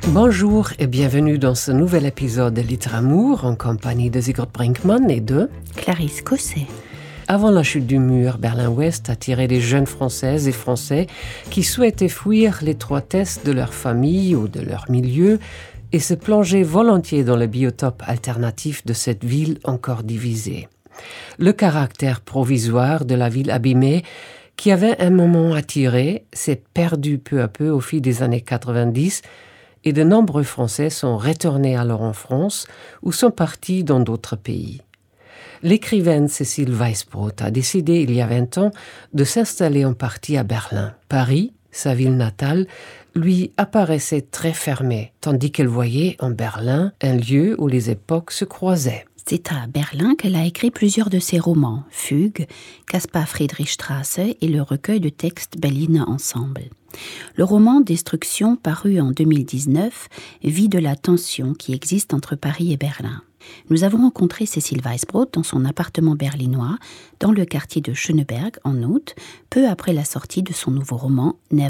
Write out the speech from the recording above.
Bonjour et bienvenue dans ce nouvel épisode de Littéramour en compagnie de Sigrid Brinkmann et de Clarisse Cosset. Avant la chute du mur, Berlin-Ouest attirait des jeunes Françaises et Français qui souhaitaient fuir l'étroitesse de leur famille ou de leur milieu et se plonger volontiers dans le biotope alternatif de cette ville encore divisée. Le caractère provisoire de la ville abîmée, qui avait un moment attiré, s'est perdu peu à peu au fil des années 90 et de nombreux Français sont retournés alors en France ou sont partis dans d'autres pays. L'écrivaine Cécile Weisbrot a décidé il y a 20 ans de s'installer en partie à Berlin. Paris, sa ville natale, lui apparaissait très fermé, tandis qu'elle voyait en Berlin un lieu où les époques se croisaient. C'est à Berlin qu'elle a écrit plusieurs de ses romans, Fugue, Caspar Friedrichstraße et le recueil de textes Berliner Ensemble. Le roman Destruction, paru en 2019, vit de la tension qui existe entre Paris et Berlin. Nous avons rencontré Cécile Weisbrot dans son appartement berlinois, dans le quartier de Schöneberg, en août, peu après la sortie de son nouveau roman Never